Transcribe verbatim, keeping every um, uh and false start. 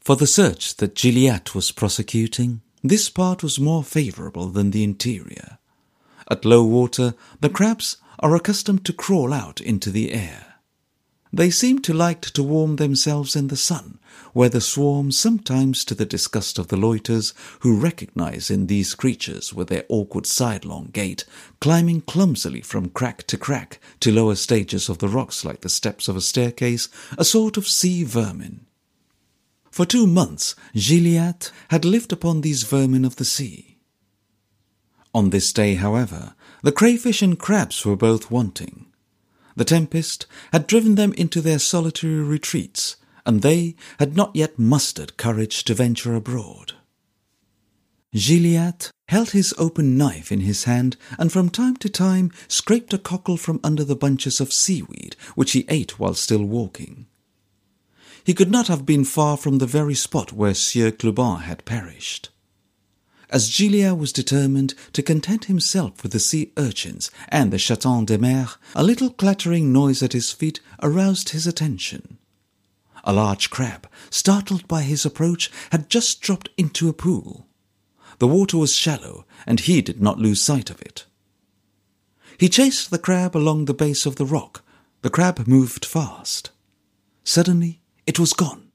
For the search that Gilliatt was prosecuting, this part was more favourable than the interior. At low water, the crabs are accustomed to crawl out into the air. They seem to like to warm themselves in the sun, where the swarm, sometimes to the disgust of the loiterers who recognise in these creatures with their awkward sidelong gait, climbing clumsily from crack to crack to lower stages of the rocks like the steps of a staircase, a sort of sea vermin. For two months Gilliatt had lived upon these vermin of the sea. On this day, however, the crayfish and crabs were both wanting. The tempest had driven them into their solitary retreats, and they had not yet mustered courage to venture abroad. Gilliatt held his open knife in his hand, and from time to time scraped a cockle from under the bunches of seaweed which he ate while still walking. He could not have been far from the very spot where Sieur Clubin had perished. As Gilliatt was determined to content himself with the sea urchins and the chatons de mer, a little clattering noise at his feet aroused his attention. A large crab, startled by his approach, had just dropped into a pool. The water was shallow, and he did not lose sight of it. He chased the crab along the base of the rock. The crab moved fast. Suddenly it was gone.